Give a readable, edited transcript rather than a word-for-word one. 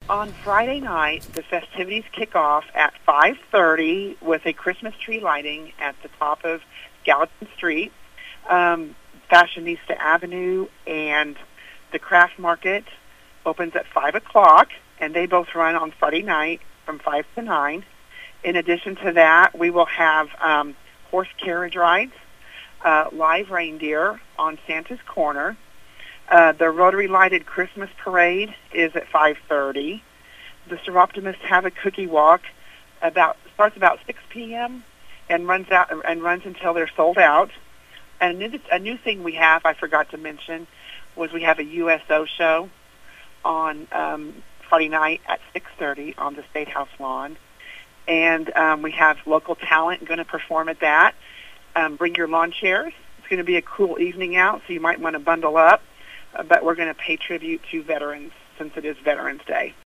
On Friday night, the festivities kick off at 5:30 with a Christmas tree lighting at the top of Gallatin Street. Fashionista Avenue and the Craft Market opens at 5 o'clock, and they both run on Friday night from 5 to 9. In addition to that, we will have horse carriage rides, live reindeer on Santa's Corner. The Rotary Lighted Christmas Parade is at 5:30. The Soroptimists have a cookie walk starts about 6 p.m. and runs until they're sold out. And a new thing we have, I forgot to mention, was we have a USO show on Friday night at 6:30 on the State House lawn. And we have local talent going to perform at that. Bring your lawn chairs. It's going to be a cool evening out, so you might want to bundle up. But we're going to pay tribute to veterans since it is Veterans Day.